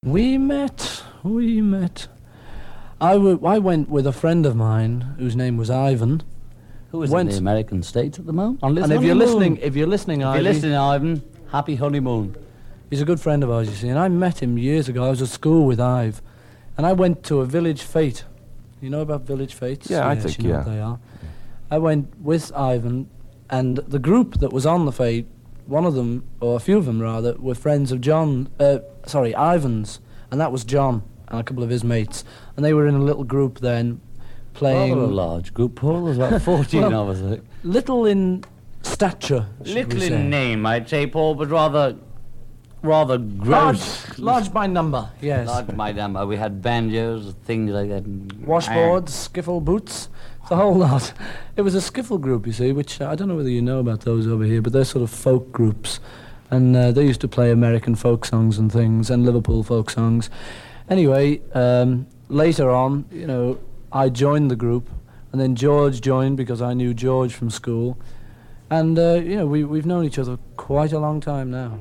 We met. I went with a friend of mine whose name was Ivan. Who is in the American States at the moment? And if you're listening, Ivan, happy honeymoon. He's a good friend of ours, you see, and I met him years ago. I was at school with Ive, and I went to a village fete. You know about village fetes? Yeah, I think, you know what they are. I went with Ivan, and the group that was on the fete, one of them, or a few of them rather, were friends of Ivan's, and that was John and a couple of his mates, and they were in a little group then, playing... Rather a large group, Paul. There's about 14 of us, I think. Little in stature, Little in name, I'd say, Paul, but rather gross. Large by number, yes. Large by number. We had banjos, things like that. Washboards, skiffle boots, the whole lot. It was a skiffle group, you see, which I don't know whether you know about those over here, but they're sort of folk groups. And they used to play American folk songs and things, and Liverpool folk songs. Anyway, later on, you know, I joined the group, and then George joined because I knew George from school. And, you know, we've known each other quite a long time now.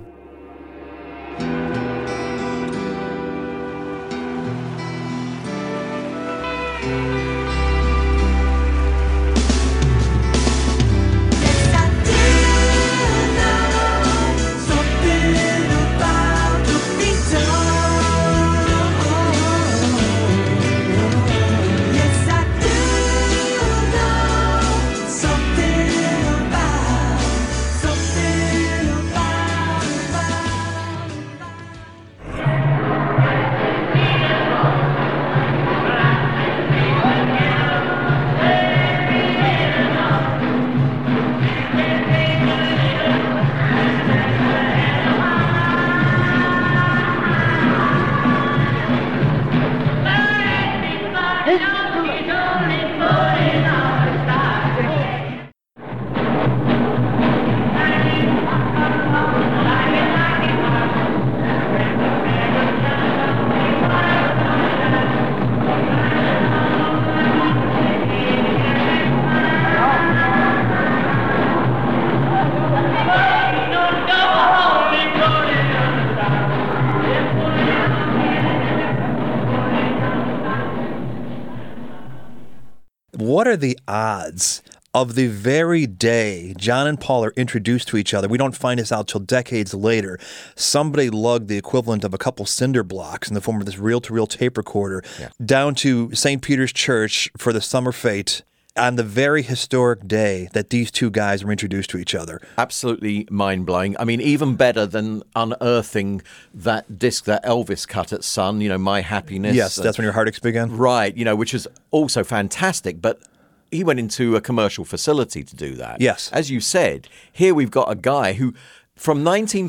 What are the odds of the very day John and Paul are introduced to each other? We don't find this out till decades later. Somebody lugged the equivalent of a couple cinder blocks in the form of this reel-to-reel tape recorder down to St. Peter's Church for the summer fete on the very historic day that these two guys were introduced to each other. Absolutely mind-blowing. I mean, even better than unearthing that disc that Elvis cut at Sun, you know, My Happiness. Yes, that's when your heartaches began. Right, you know, which is also fantastic, but he went into a commercial facility to do that. Yes. As you said, here we've got a guy who, from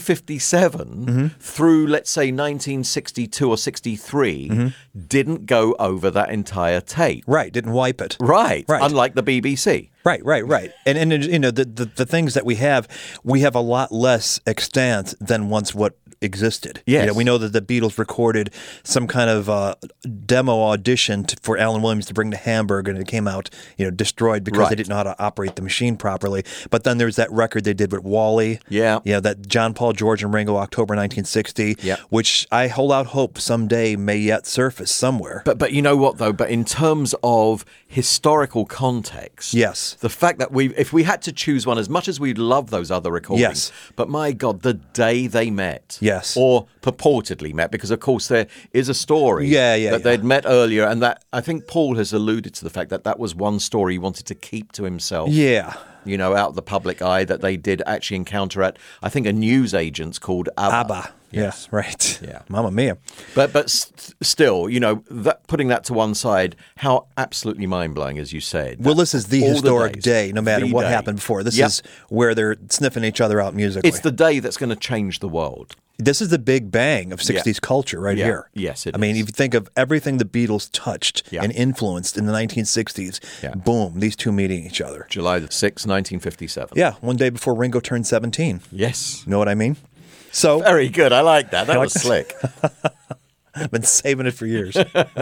1957 through, let's say, 1962 or 63, didn't go over that entire tape. Right, didn't wipe it. Right, unlike the BBC. Right. And you know, the things that we have a lot less extant than once what existed. Yes. You know, we know that the Beatles recorded some kind of demo audition for Alan Williams to bring to Hamburg, and it came out, you know, destroyed because they didn't know how to operate the machine properly. But then there's that record they did with Wally. Yeah. You know, that John, Paul, George, and Ringo, October 1960, which I hold out hope someday may yet surface somewhere. But you know what, though? But in terms of historical context, yes, the fact that if we had to choose one, as much as we love those other recordings, but my God, the day they met, or purportedly met, because of course there is a story that they'd met earlier, and that I think Paul has alluded to the fact that that was one story he wanted to keep to himself. Yeah. You know, out of the public eye, that they did actually encounter at, I think, a newsagent's called ABBA. Yes, right. Yeah. Mamma mia. But still, you know, putting that to one side, how absolutely mind-blowing, as you said. Well, this is the historic day, no matter what happened before. This is where they're sniffing each other out musically. It's the day that's going to change the world. This is the big bang of 60s culture right here. Yes, it is. I mean, if you think of everything the Beatles touched and influenced in the 1960s, boom, these two meeting each other. July the 6th, 1957. Yeah, one day before Ringo turned 17. Yes. You know what I mean? So very good. I like that. That was slick. I've been saving it for years.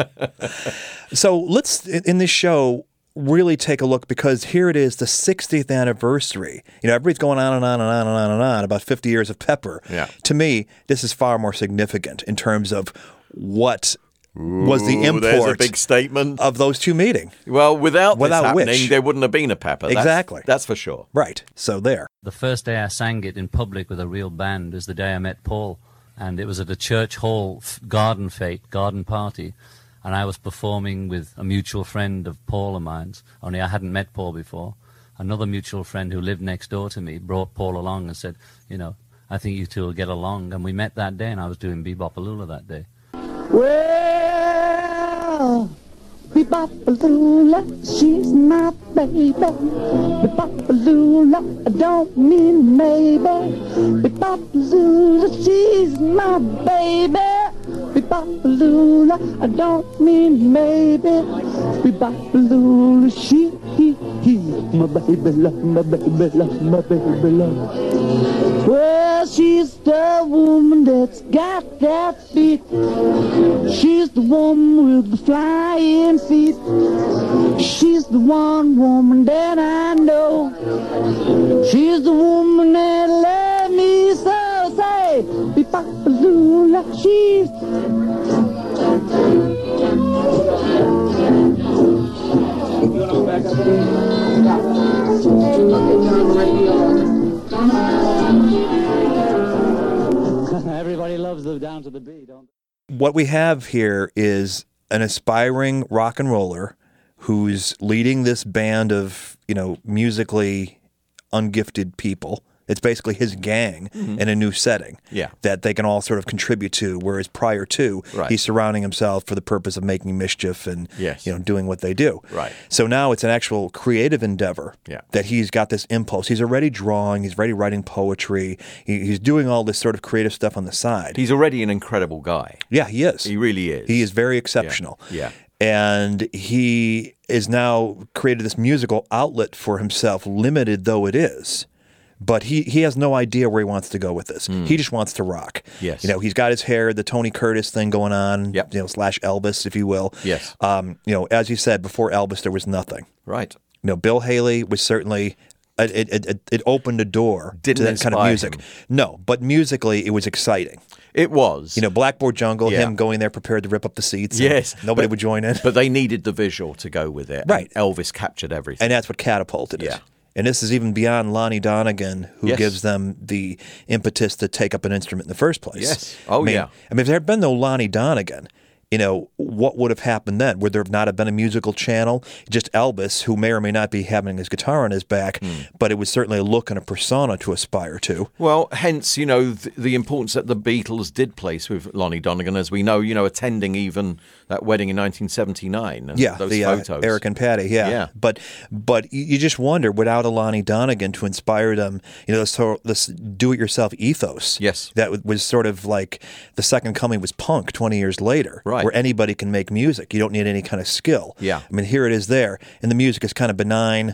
So let's, in this show, really take a look, because here it is, the 60th anniversary. You know, everybody's going on and on and on and on and on about 50 years of Pepper. Yeah. To me, this is far more significant in terms of what was the import there's a big statement of those two meeting. Well, without this happening, which, there wouldn't have been a Pepper. Exactly. That's for sure. Right. So there. The first day I sang it in public with a real band is the day I met Paul. And it was at a church hall garden party. And I was performing with a mutual friend of Paul of mine's, only I hadn't met Paul before. Another mutual friend who lived next door to me brought Paul along and said, I think you two will get along. And we met that day, and I was doing Bebop-A-Lula that day. Well, Bebop-A-Lula, she's my baby. Bebop-A-Lula, I don't mean maybe. Bebop-A-Lula, she's my baby. Bebop-A-Lula, I don't mean maybe. Bebop-A-Lula, she, my baby love, my baby love, my baby love. Well, she's the woman that's got that feet. She's the woman with the flying feet. She's the one woman that I know. She's the woman that let me so say, Bebop-A-Lula, she's. Everybody loves the Down to the Beat, don't they? What we have here is an aspiring rock and roller who's leading this band of, musically ungifted people. It's basically his gang in a new setting that they can all sort of contribute to, whereas prior to, he's surrounding himself for the purpose of making mischief and doing what they do. Right. So now it's an actual creative endeavor that he's got this impulse. He's already drawing. He's already writing poetry. He's doing all this sort of creative stuff on the side. He's already an incredible guy. Yeah, he is. He really is. He is very exceptional. Yeah. And he is now created this musical outlet for himself, limited though it is. But he has no idea where he wants to go with this. He just wants to rock. Yes. He's got his hair, the Tony Curtis thing going on, slash Elvis, if you will. Yes. As you said, before Elvis, there was nothing. Right. Bill Haley was certainly, it opened a door to that kind of music. Him. No, but musically, it was exciting. It was. Blackboard Jungle, him going there prepared to rip up the seats. Yes. Nobody would join in. But they needed the visual to go with it. Right. And Elvis captured everything. And that's what catapulted it. Yeah. And this is even beyond Lonnie Donegan, who gives them the impetus to take up an instrument in the first place. Yes. Oh, I mean, if there had been no Lonnie Donegan, what would have happened then? Would there not have been a musical channel? Just Elvis, who may or may not be having his guitar on his back, but it was certainly a look and a persona to aspire to. Well, hence, the importance that the Beatles did place with Lonnie Donegan, as we know, attending even that wedding in 1979. And those photos. Eric and Patty, yeah. But you just wonder, without a Lonnie Donegan to inspire them, this do-it-yourself ethos. Yes. That was sort of like the second coming was punk 20 years later. Right. Where anybody can make music. You don't need any kind of skill. Yeah. I mean, here it is there, and the music is kind of benign.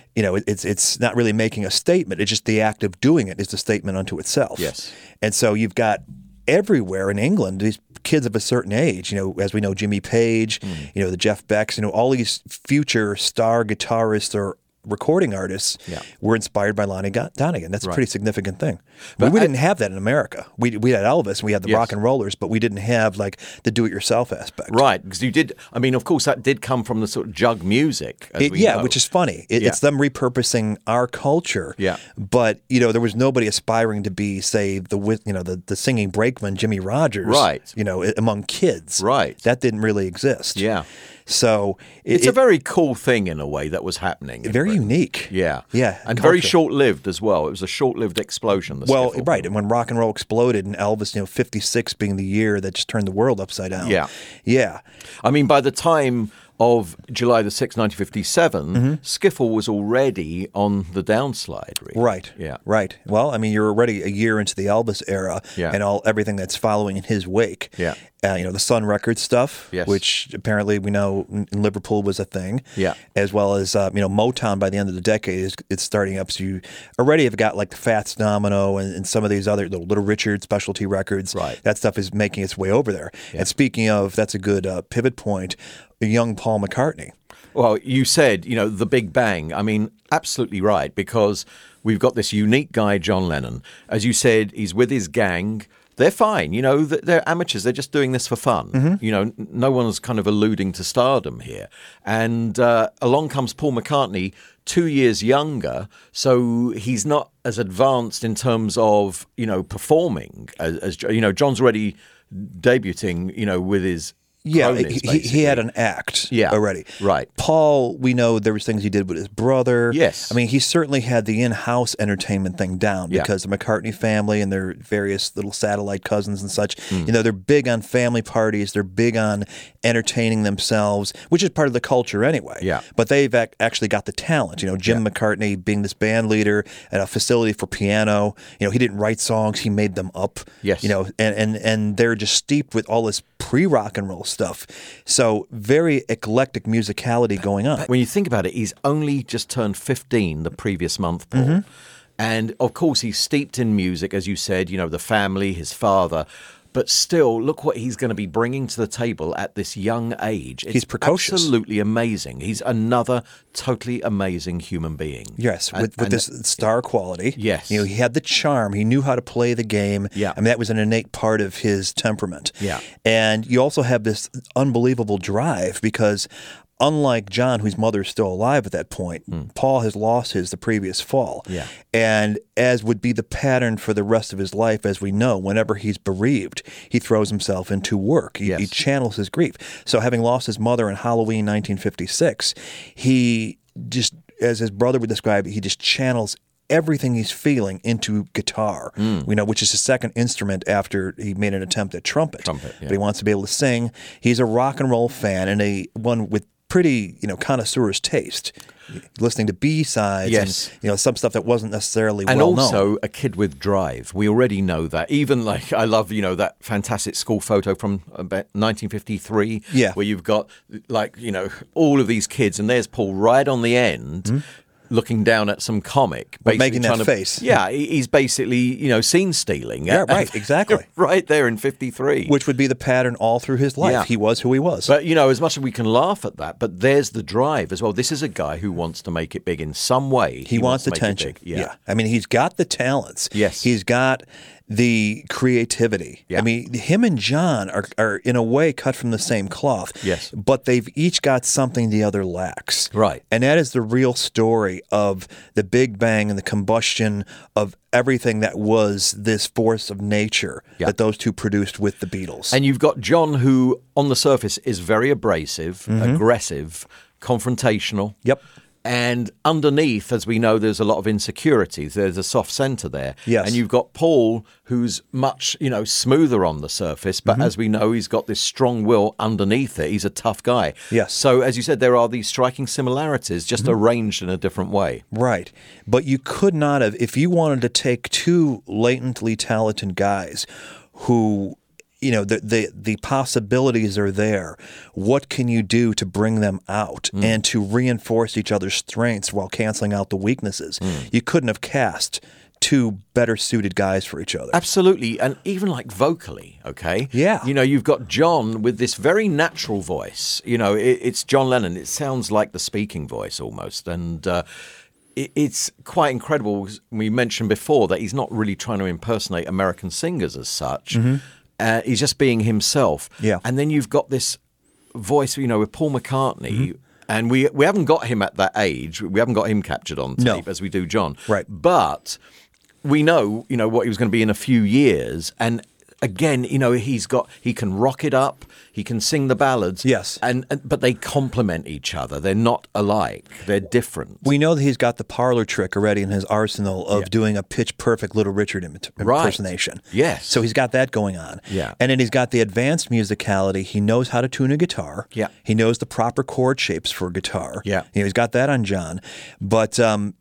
It's not really making a statement. It's just the act of doing it is a statement unto itself. Yes. And so you've got everywhere in England these kids of a certain age, as we know, Jimmy Page, the Jeff Becks, all these future star guitarists or recording artists were inspired by Lonnie Donegan. That's a pretty significant thing. But we didn't have that in America. We had Elvis, we had the rock and rollers, but we didn't have like the do-it-yourself aspect. Right, because you did. I mean, of course, that did come from the sort of jug music. Which is funny. It's them repurposing our culture. Yeah. But there was nobody aspiring to be, say, the singing brakeman Jimmy Rogers. Right. Among kids. Right. That didn't really exist. Yeah. So it's a very cool thing in a way that was happening. Very unique. Yeah. Yeah. And very short-lived as well. It was a short-lived explosion. Right. And when rock and roll exploded and Elvis, 56 being the year that just turned the world upside down. Yeah. Yeah. I mean, by the time of July the 6th, 1957, Skiffle was already on the downslide. Really. Right. Yeah. Right. Well, I mean, you're already a year into the Elvis era and everything that's following in his wake. Yeah. The Sun Records stuff, yes. which apparently we know in Liverpool was a thing. Yeah. As well as, Motown by the end of the decade it's starting up. So you already have got like the Fats Domino and some of these other Little Richard specialty records. Right. That stuff is making its way over there. Yeah. And speaking of, that's a good pivot point, young Paul McCartney. Well, you said, the Big Bang. I mean, absolutely right, because we've got this unique guy, John Lennon. As you said, he's with his gang. they're fine. They're amateurs. They're just doing this for fun. No one's kind of alluding to stardom here. And along comes Paul McCartney, 2 years younger, so he's not as advanced in terms of, performing as John's already debuting, with his... Yeah, he had an act already. Right. Paul, we know there was things he did with his brother. Yes. I mean, he certainly had the in-house entertainment thing down because the McCartney family and their various little satellite cousins and such, they're big on family parties. They're big on entertaining themselves, which is part of the culture anyway. Yeah. But they've actually got the talent. Jim McCartney being this band leader at a facility for piano. He didn't write songs. He made them up. Yes. And they're just steeped with all this pre-rock and roll stuff. So very eclectic musicality going on. When you think about it, he's only just turned 15 the previous month, Paul. And of course, he's steeped in music, as you said, the family, his father. But still, look what he's going to be bringing to the table at this young age. He's precocious. Absolutely amazing. He's another totally amazing human being. Yes, with this star quality. Yes. He had the charm. He knew how to play the game. Yeah. I mean, that was an innate part of his temperament. Yeah. And you also have this unbelievable drive because unlike John, whose mother is still alive at that point, Paul has lost his the previous fall. Yeah. And as would be the pattern for the rest of his life, as we know, whenever he's bereaved, he throws himself into work. He channels his grief. So having lost his mother in Halloween 1956, he just, as his brother would describe it, he just channels everything he's feeling into guitar, which is his second instrument after he made an attempt at trumpet. Yeah. But he wants to be able to sing. He's a rock and roll fan and one with pretty, connoisseur's taste, listening to B-sides and, some stuff that wasn't necessarily well known. And also a kid with drive. We already know that. Even I love, that fantastic school photo from about 1953 where you've got all of these kids and there's Paul right on the end looking down at some comic. Making that face. Yeah, he's basically, scene stealing. Yeah, right, exactly. Right there in 53. Which would be the pattern all through his life. Yeah. He was who he was. But, as much as we can laugh at that, but there's the drive as well. This is a guy who wants to make it big in some way. He wants attention. Yeah. I mean, he's got the talents. Yes. He's got the creativity. Yeah. I mean, him and John are in a way cut from the same cloth. Yes. But they've each got something the other lacks. Right. And that is the real story of the Big Bang and the combustion of everything that was this force of nature that those two produced with the Beatles. And you've got John, who on the surface is very abrasive, aggressive, confrontational. Yep. And underneath, as we know, there's a lot of insecurities. There's a soft center there. Yes. And you've got Paul, who's much, smoother on the surface, but as we know, he's got this strong will underneath it. He's a tough guy. Yes. So, as you said, there are these striking similarities, just arranged in a different way. Right. But you could not have, if you wanted to take two latently talented guys who... the possibilities are there. What can you do to bring them out and to reinforce each other's strengths while canceling out the weaknesses? You couldn't have cast two better suited guys for each other. Absolutely. And even vocally, okay? Yeah. You've got John with this very natural voice. It's John Lennon. It sounds like the speaking voice almost. And it's quite incredible. We mentioned before that he's not really trying to impersonate American singers as such. He's just being himself. Yeah. And then you've got this voice, with Paul McCartney, and we haven't got him at that age. We haven't got him captured on tape as we do John. Right. But we know, what he was going to be in a few years. And again, he can rock it up. He can sing the ballads. Yes. But they complement each other. They're not alike. They're different. We know that he's got the parlor trick already in his arsenal of doing a pitch-perfect Little Richard impersonation. Right. Yes. So he's got that going on. Yeah. And then he's got the advanced musicality. He knows how to tune a guitar. Yeah. He knows the proper chord shapes for a guitar. Yeah. He's got that on John. But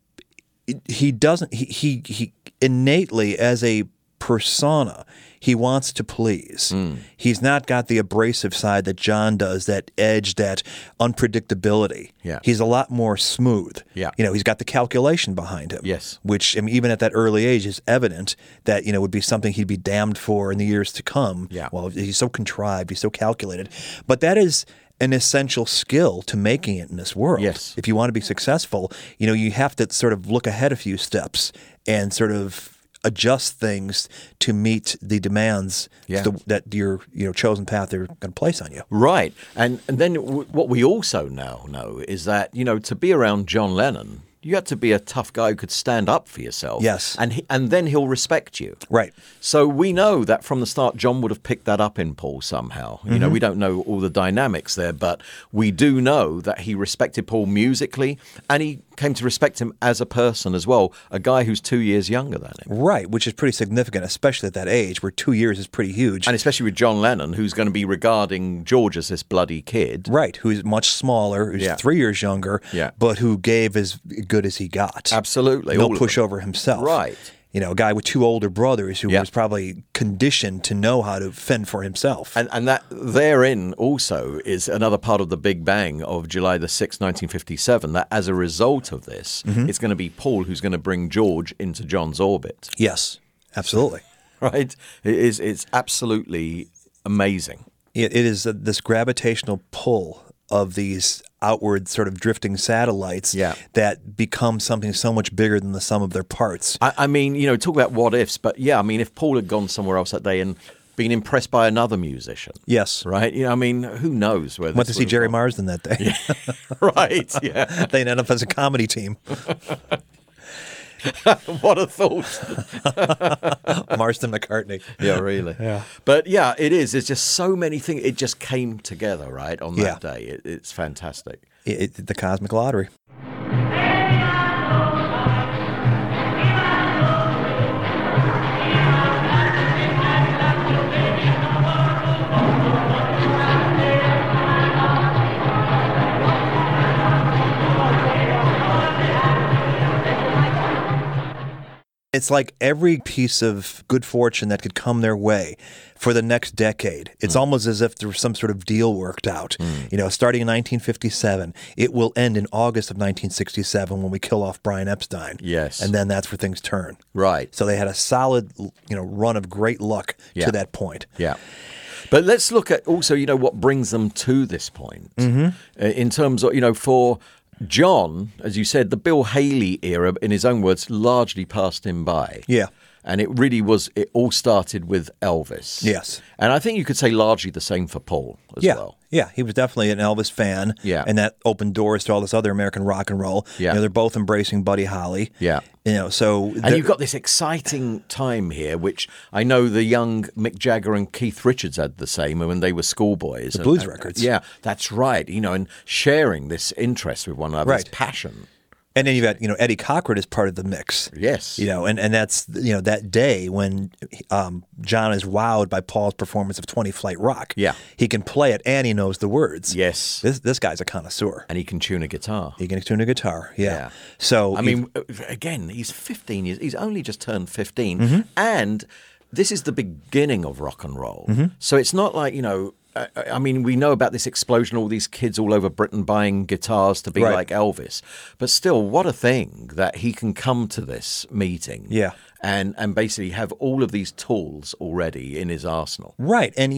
he doesn't... He innately, as a persona... He wants to please. He's not got the abrasive side that John does, that edge, that unpredictability. Yeah. He's a lot more smooth. Yeah. He's got the calculation behind him. Yes. Which, even at that early age is evident that, would be something he'd be damned for in the years to come. Yeah. Well, he's so contrived, he's so calculated. But that is an essential skill to making it in this world. Yes. If you want to be successful, you have to sort of look ahead a few steps and sort of adjust things to meet the demands that your chosen path they're going to place on you. Right. And then what we also now know is that, to be around John Lennon, you had to be a tough guy who could stand up for yourself. Yes. And then he'll respect you. Right. So we know that from the start, John would have picked that up in Paul somehow. We don't know all the dynamics there, but we do know that he respected Paul musically, and he came to respect him as a person as well, a guy who's 2 years younger than him. Right, which is pretty significant, especially at that age, where 2 years is pretty huge. And especially with John Lennon, who's going to be regarding George as this bloody kid. Right, who's much smaller, who's 3 years younger, but who gave as good as he got. Absolutely. No pushover himself. Right. A guy with 2 older brothers who was probably conditioned to know how to fend for himself. And that therein also is another part of the Big Bang of July the 6th, 1957, that as a result of this, it's going to be Paul who's going to bring George into John's orbit. Yes, absolutely. Right? It's absolutely amazing. It is this gravitational pull of these outward sort of drifting satellites that become something so much bigger than the sum of their parts. I mean, talk about what ifs, but if Paul had gone somewhere else that day and been impressed by another musician. Yes. Right? Who knows where this went to see Jerry Marsden that day. Yeah. Right, yeah. They ended up as a comedy team. What a thought. Marsden McCartney. Yeah, really. Yeah. But it is. There's just so many things. It just came together, right, on that day. It's fantastic. The cosmic lottery. It's like every piece of good fortune that could come their way for the next decade. It's almost as if there was some sort of deal worked out. Starting in 1957, it will end in August of 1967 when we kill off Brian Epstein. Yes. And then that's where things turn. Right. So they had a solid, run of great luck to that point. Yeah. But let's look at also, what brings them to this point. In terms of, for John, as you said, the Bill Haley era, in his own words, largely passed him by. Yeah. And it all started with Elvis. Yes. And I think you could say largely the same for Paul as well. Yeah, he was definitely an Elvis fan. Yeah. And that opened doors to all this other American rock and roll. Yeah. They're both embracing Buddy Holly. Yeah. So... And you've got this exciting time here, which I know the young Mick Jagger and Keith Richards had the same when they were schoolboys. The blues records. Yeah, that's right. And sharing this interest with one another, this passion. And then you've got, Eddie Cochran is part of the mix. Yes. And that's, that day when John is wowed by Paul's performance of 20 Flight Rock. Yeah. He can play it and he knows the words. Yes. This guy's a connoisseur. And he can tune a guitar. Yeah. So, again, he's 15 years. He's only just turned 15. And this is the beginning of rock and roll. So it's not like, we know about this explosion, all these kids all over Britain buying guitars to be like Elvis. But still, what a thing that he can come to this meeting and basically have all of these tools already in his arsenal. Right. And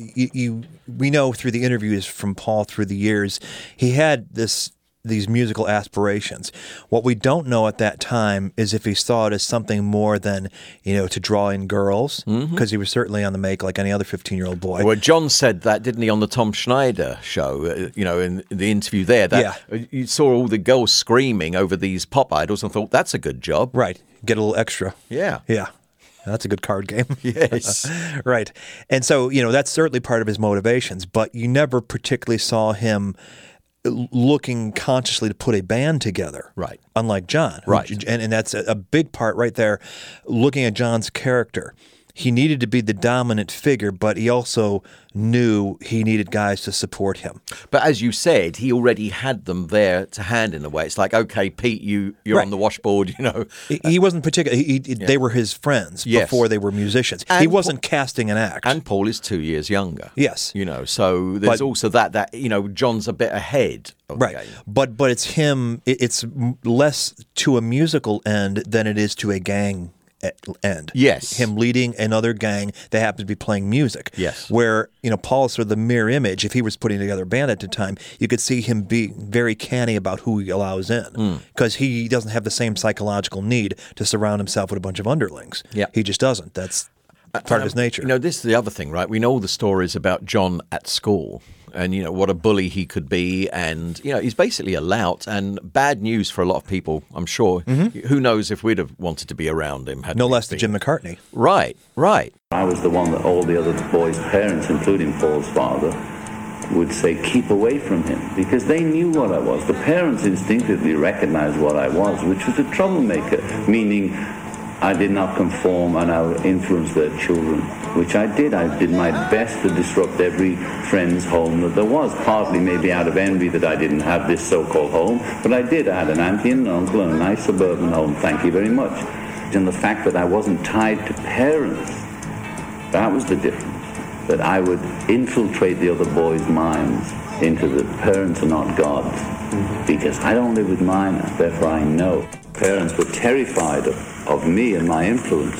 we know through the interviews from Paul through the years, he had these musical aspirations. What we don't know at that time is if he saw it as something more than, to draw in girls, because he was certainly on the make like any other 15-year-old boy. Well, John said that, didn't he, on the Tom Schneider show, in the interview there, that you saw all the girls screaming over these pop idols and thought, that's a good job. Right. Get a little extra. Yeah. Yeah. That's a good card game. Yes. Right. And so, that's certainly part of his motivations, but you never particularly saw him looking consciously to put a band together. Right. Unlike John. Right. And that's a big part right there, looking at John's character. He needed to be the dominant figure, but he also knew he needed guys to support him. But as you said, he already had them there to hand in a way. It's like, okay, Pete, you're on the washboard, He wasn't particular. They were his friends before they were musicians. And he wasn't casting an act. And Paul is 2 years younger. Yes. So there's also that John's a bit ahead of the game. But it's him, it's less to a musical end than it is to a gang end. Yes. Him leading another gang that happens to be playing music. Yes. Where, Paul is sort of the mirror image. If he was putting together a band at the time, you could see him be very canny about who he allows in. Because he doesn't have the same psychological need to surround himself with a bunch of underlings. Yeah. He just doesn't. That's part of his nature. This is the other thing, right? We know all the stories about John at school and, what a bully he could be. And, he's basically a lout and bad news for a lot of people, I'm sure. Who knows if we'd have wanted to be around him. No less than Jim McCartney. Right. I was the one that all the other boys' parents, including Paul's father, would say, keep away from him, because they knew what I was. The parents instinctively recognized what I was, which was a troublemaker, meaning I did not conform and I would influence their children, which I did. I did my best to disrupt every friend's home that there was, partly maybe out of envy that I didn't have this so-called home, but I did. I had an auntie and an uncle and a nice suburban home, thank you very much. And the fact that I wasn't tied to parents, that was the difference, that I would infiltrate the other boys' minds into the parents are not gods, because I don't live with mine, therefore I know. Parents were terrified of me and my influence,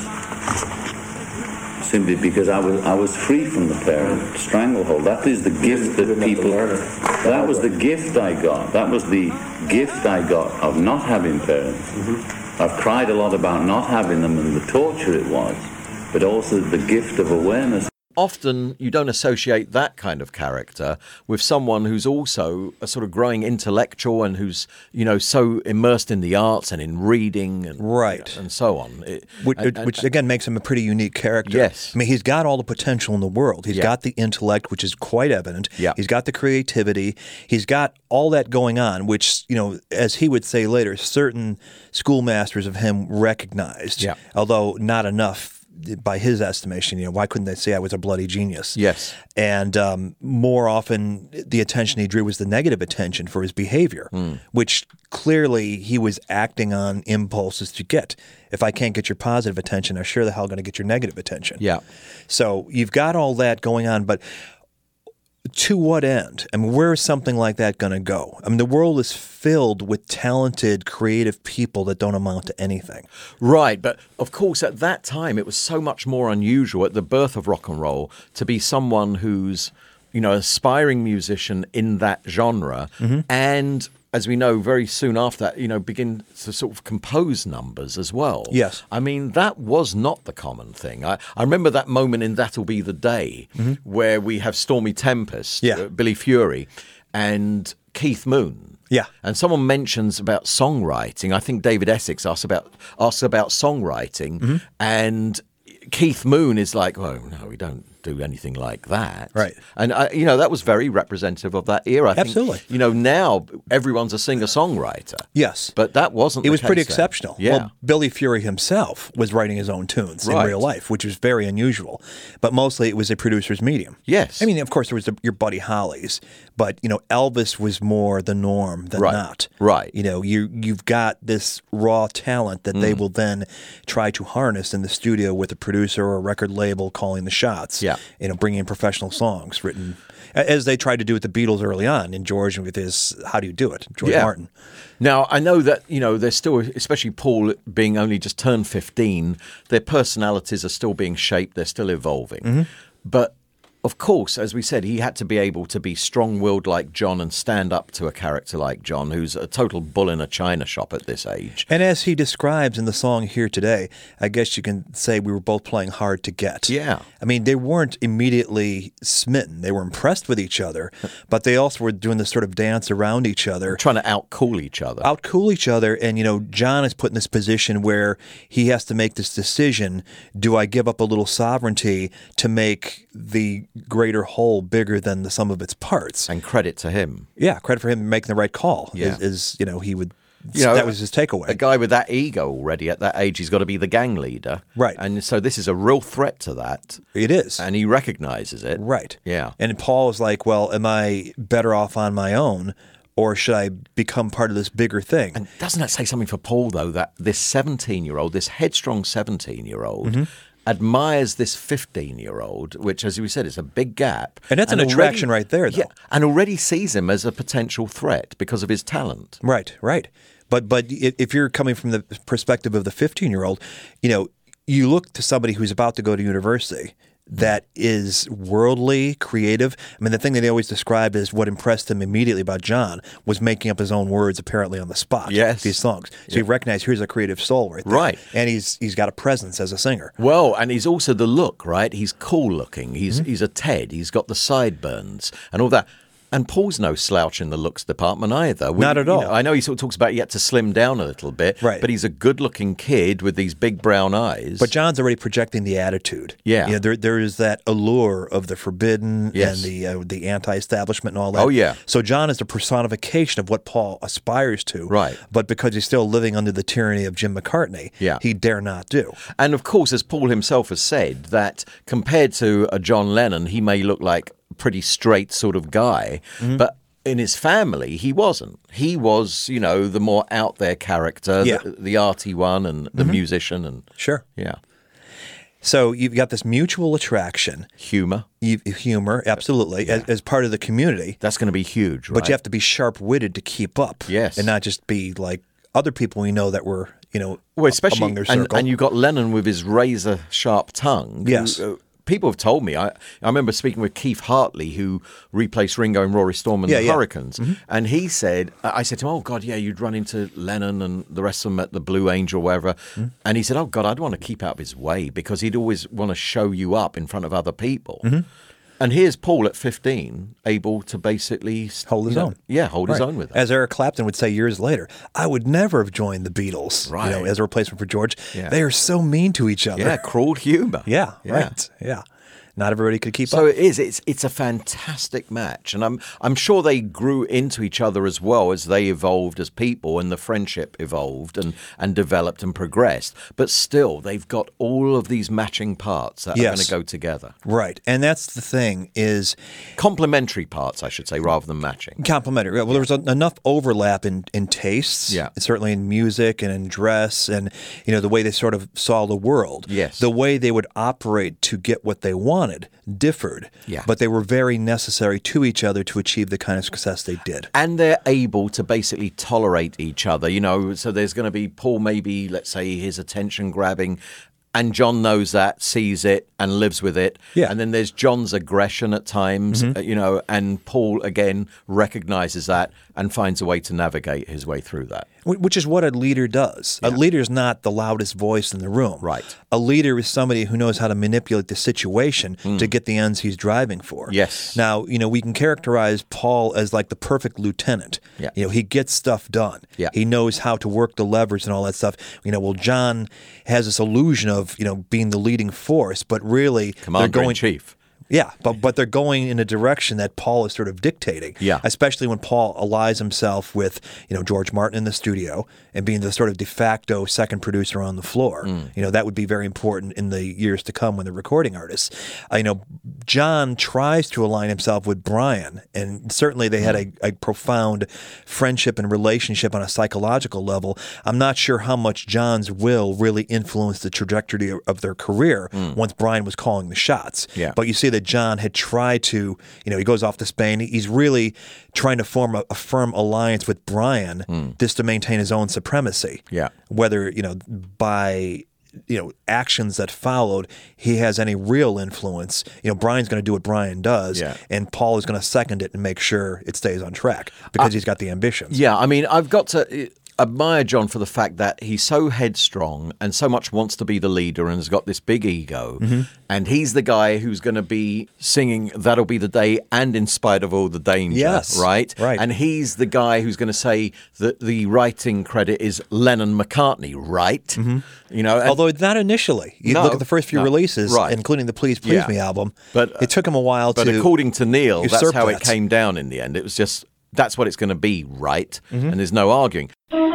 simply because I was free from the parent stranglehold. That is the gift that people. That was the gift I got. That was the gift I got of not having parents. I've cried a lot about not having them and the torture it was, but also the gift of awareness. Often you don't associate that kind of character with someone who's also a sort of growing intellectual and who's, so immersed in the arts and in reading and, and so on. Which again makes him a pretty unique character. Yes. I mean, he's got all the potential in the world. He's got the intellect, which is quite evident. Yeah. He's got the creativity. He's got all that going on, which, as he would say later, certain schoolmasters of him recognized, although not enough. By his estimation, why couldn't they say I was a bloody genius? Yes. And more often, the attention he drew was the negative attention for his behavior, which clearly he was acting on impulses to get. If I can't get your positive attention, I'm sure the hell going to get your negative attention. Yeah. So you've got all that going on, but to what end? I mean, where is something like that going to go? I mean, the world is filled with talented, creative people that don't amount to anything. Right, but of course at that time it was so much more unusual at the birth of rock and roll to be someone who's, aspiring musician in that genre and, as we know, very soon after that, begin to sort of compose numbers as well. Yes. I mean, that was not the common thing. I remember that moment in That'll Be the Day where we have Stormy Tempest, Billy Fury, and Keith Moon. Yeah. And someone mentions about songwriting. I think David Essex asks about songwriting, and Keith Moon is like, oh, no, we don't do anything like that. Right. And, that was very representative of that era. I Absolutely. think, now everyone's a singer-songwriter. Yes. But that wasn't It the was case pretty then. exceptional. Yeah. Well, Billy Fury himself was writing his own tunes in real life, which was very unusual. But mostly it was a producer's medium. Yes. I mean, of course, there was your Buddy Hollies, but, Elvis was more the norm than not. Right. You've got this raw talent that they will then try to harness in the studio with a producer or a record label calling the shots. Yeah. Bringing in professional songs written, as they tried to do with the Beatles early on, in George with his How Do You Do It, George Martin. Now, I know that, there's still, especially Paul being only just turned 15, their personalities are still being shaped, they're still evolving. But of course, as we said, he had to be able to be strong-willed like John and stand up to a character like John, who's a total bull in a china shop at this age. And as he describes in the song Here Today, I guess you can say we were both playing hard to get. Yeah. I mean, they weren't immediately smitten. They were impressed with each other, but they also were doing this sort of dance around each other. Trying to out-cool each other. Out-cool each other. And, John is put in this position where he has to make this decision. Do I give up a little sovereignty to make the greater whole bigger than the sum of its parts? And credit to him. Yeah, credit for him making the right call. Yeah. He would... that was his takeaway. A guy with that ego already at that age, he's got to be the gang leader. Right. And so this is a real threat to that. It is. And he recognizes it. Right. Yeah. And Paul is like, well, am I better off on my own, or should I become part of this bigger thing? And doesn't that say something for Paul, though, that this 17-year-old, this headstrong 17-year-old, admires this 15-year-old, which, as we said, is a big gap. And that's an attraction right there, though. Yeah, and already sees him as a potential threat because of his talent. Right. But if you're coming from the perspective of the 15-year-old, you look to somebody who's about to go to university that is worldly, creative. I mean, the thing that they always described as what impressed him immediately about John was making up his own words apparently on the spot. Yes. These songs. So you recognize here's a creative soul right there. Right. And he's got a presence as a singer. Well, and he's also the look, right? He's cool looking. He's a Ted. He's got the sideburns and all that. And Paul's no slouch in the looks department either. Not at all. I know he sort of talks about he had to slim down a little bit, right. But he's a good-looking kid with these big brown eyes. But John's already projecting the attitude. Yeah. There is that allure of the forbidden yes. and the anti-establishment and all that. Oh, yeah. So John is the personification of what Paul aspires to. Right. But because he's still living under the tyranny of Jim McCartney, he dare not do. And, of course, as Paul himself has said, that compared to a John Lennon, he may look like a pretty straight sort of guy, but in his family, he wasn't. He was, the more out there character, the arty one and the musician. And sure. Yeah. So you've got this mutual attraction. Humor. Humor, absolutely, as part of the community. That's going to be huge, right? But you have to be sharp-witted to keep up. Yes. And not just be like other people we know that were, well, especially, among their circle. And you've got Lennon with his razor-sharp tongue. Yes. People have told me, I remember speaking with Keith Hartley, who replaced Ringo and Rory Storm in the Hurricanes, and he said, I said to him, oh, God, you'd run into Lennon and the rest of them at the Blue Angel, wherever, and he said, oh, God, I'd want to keep out of his way because he'd always want to show you up in front of other people. And here's Paul at 15, able to basically hold his own. Yeah, hold his own with it. As Eric Clapton would say years later, I would never have joined the Beatles, right. As a replacement for George. Yeah. They are so mean to each other. Yeah, cruel humor. Yeah, right. Yeah. Not everybody could keep up. So it is. It's a fantastic match, and I'm sure they grew into each other as well as they evolved as people, and the friendship evolved and developed and progressed. But still, they've got all of these matching parts that are going to go together. Right, and that's the thing is complementary parts, I should say, rather than matching. Complementary. Well, there's enough overlap in tastes. Yeah, certainly in music and in dress, and the way they sort of saw the world. Yes, the way they would operate to get what they wanted differed, but they were very necessary to each other to achieve the kind of success they did. And they're able to basically tolerate each other, so there's going to be Paul maybe, let's say, his attention grabbing, and John knows that, sees it, and lives with it. Yeah. And then there's John's aggression at times, and Paul, again, recognizes that and finds a way to navigate his way through that. Which is what a leader does. Yeah. A leader is not the loudest voice in the room. Right. A leader is somebody who knows how to manipulate the situation to get the ends he's driving for. Yes. Now, we can characterize Paul as like the perfect lieutenant. Yeah. He gets stuff done. Yeah. He knows how to work the levers and all that stuff. Well, John has this illusion of, being the leading force, but really Commander-in-Chief. Yeah, but they're going in a direction that Paul is sort of dictating. Yeah. Especially when Paul allies himself with, George Martin in the studio and being the sort of de facto second producer on the floor. That would be very important in the years to come when they're recording artists. John tries to align himself with Brian, and certainly they had a profound friendship and relationship on a psychological level. I'm not sure how much John's will really influenced the trajectory of their career once Brian was calling the shots. Yeah. But you see that John had tried to, he goes off to Spain. He's really trying to form a firm alliance with Brian just to maintain his own supremacy. Yeah. Whether, by actions that followed, he has any real influence. Brian's going to do what Brian does, and Paul is going to second it and make sure it stays on track because he's got the ambitions. Yeah, I mean, I've got to admire John for the fact that he's so headstrong and so much wants to be the leader and has got this big ego. And he's the guy who's going to be singing That'll Be the Day and In Spite of All the Danger, right? And he's the guy who's going to say that the writing credit is Lennon-McCartney, right? Although not initially. You look at the first few releases, including the Please Please Me album, but it took him a while but according to Neil, that's how that. It came down in the end. It was just, that's what it's going to be, right? And there's no arguing.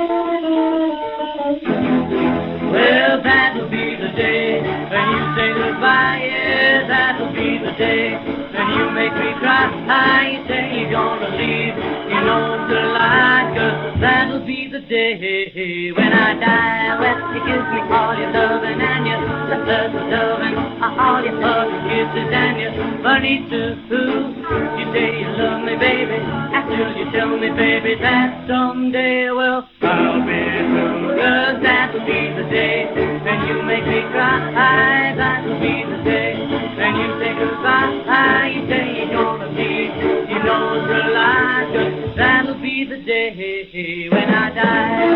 Well, that'll be the day when you say goodbye. Yeah, that'll be the day when you make me cry. You say you're gonna leave, you know it's a lie, 'cause that'll be the day when I die. Well, you give me all your loving and your loving, all your hugs and kisses and your money too. You say you love me, baby, after you tell me, baby, that someday, well, I'll be through. 'Cause that'll be the day when you make me cry. cry, that'll be the day. When you say goodbye, you say you're gonna leave. You know it's real life, 'cause that'll be the day when I die.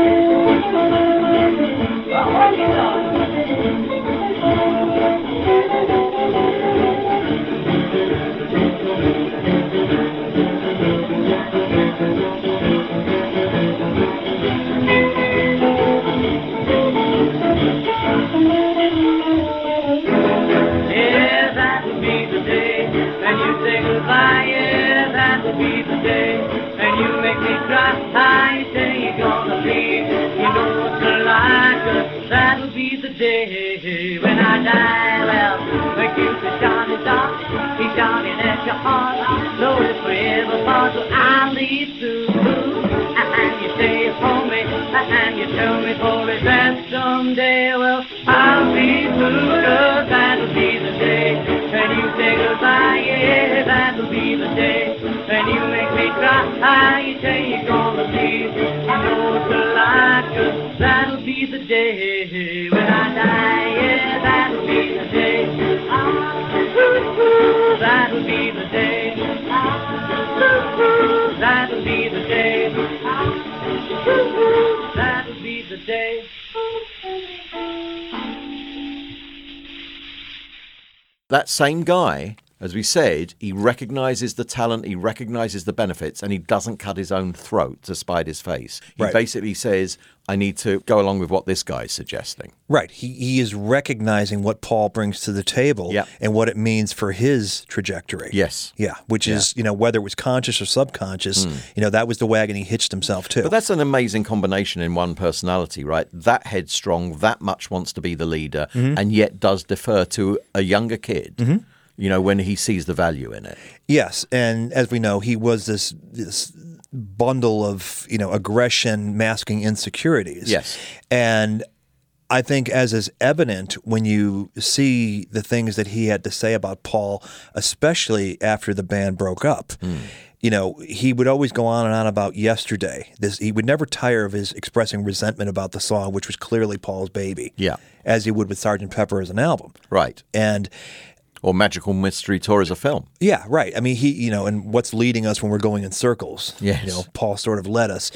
Yeah, that will be the day. And you make me cry, you say you're gonna leave. You know what's a lie, 'cause that'll be the day when I die. Well, the Cupid shot is off, he shot it at your heart. So it's forever apart, so I'll leave too. And you say it's for me, and you tell me for it that someday. Well, I'll be through, 'cause that'll be the day. And you say goodbye, yeah, that'll be the day. When you make me cry, you say you're gonna leave. You know it's a lie, 'cause that'll be the day when I die. Yeah, that'll be the day. That'll be the day. That'll be the day. That'll be the day. That same guy, as we said, he recognises the talent, he recognises the benefits, and he doesn't cut his own throat to spite his face. He basically says, I need to go along with what this guy's suggesting. Right. He is recognizing what Paul brings to the table and what it means for his trajectory. Yes. Yeah, which is, whether it was conscious or subconscious, that was the wagon he hitched himself to. But that's an amazing combination in one personality, right? That headstrong, that much wants to be the leader, and yet does defer to a younger kid. When he sees the value in it. Yes, and as we know, he was this bundle of, aggression masking insecurities. Yes. And I think as is evident when you see the things that he had to say about Paul, especially after the band broke up. He would always go on and on about Yesterday. He would never tire of his expressing resentment about the song, which was clearly Paul's baby. Yeah. As he would with Sgt. Pepper as an album. Right. Or Magical Mystery Tour as a film. Yeah, right. I mean, and what's leading us when we're going in circles. Yes. Paul sort of led us.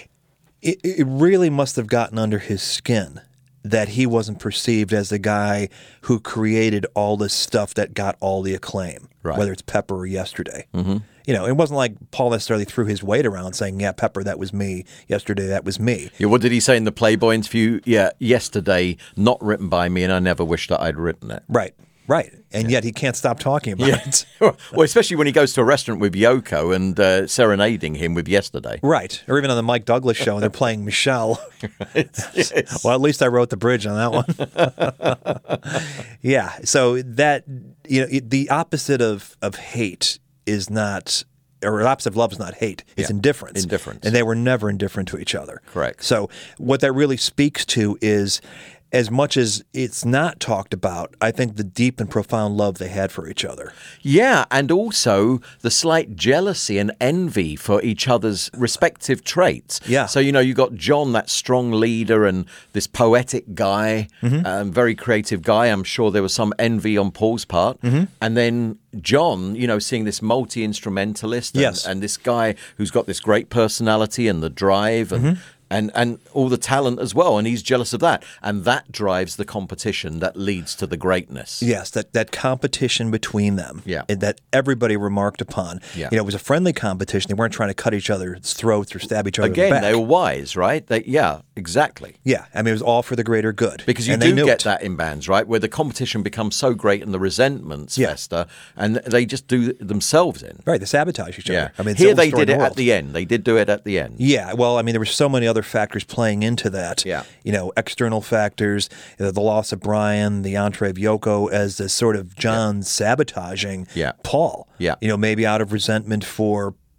It really must have gotten under his skin that he wasn't perceived as the guy who created all this stuff that got all the acclaim, whether it's Pepper or Yesterday. It wasn't like Paul necessarily threw his weight around saying, yeah, Pepper, that was me. Yesterday, that was me. Yeah, what did he say in the Playboy interview? Yeah, Yesterday, not written by me, and I never wished that I'd written it. Right. And yet he can't stop talking about it. Well, especially when he goes to a restaurant with Yoko and serenading him with Yesterday. Right. Or even on the Mike Douglas show, and they're playing Michelle. Yes. Well, at least I wrote the bridge on that one. Yeah. So that, the opposite of hate is not, or the opposite of love is not hate. It's indifference. Indifference. And they were never indifferent to each other. Correct. So what that really speaks to is, as much as it's not talked about, I think the deep and profound love they had for each other. Yeah, and also the slight jealousy and envy for each other's respective traits. Yeah. So, you got John, that strong leader, and this poetic guy, very creative guy. I'm sure there was some envy on Paul's part. And then John, seeing this multi-instrumentalist and this guy who's got this great personality and the drive and all the talent as well, and he's jealous of that. And that drives the competition that leads to the greatness. Yes, that competition between them that everybody remarked upon. Yeah. It was a friendly competition. They weren't trying to cut each other's throats or stab each other in the back. Again, they were wise, right? Exactly. Yeah, I mean, it was all for the greater good. Because you do get that in bands, right, where the competition becomes so great and the resentments fester, and they just do themselves in. Right, they sabotage each other. I mean, here they did it at the end. They did do it at the end. Yeah, well, I mean, there were so many other factors playing into that. Yeah. External factors, the loss of Brian, the entree of Yoko as this sort of John sabotaging Paul. Yeah. Maybe out of resentment for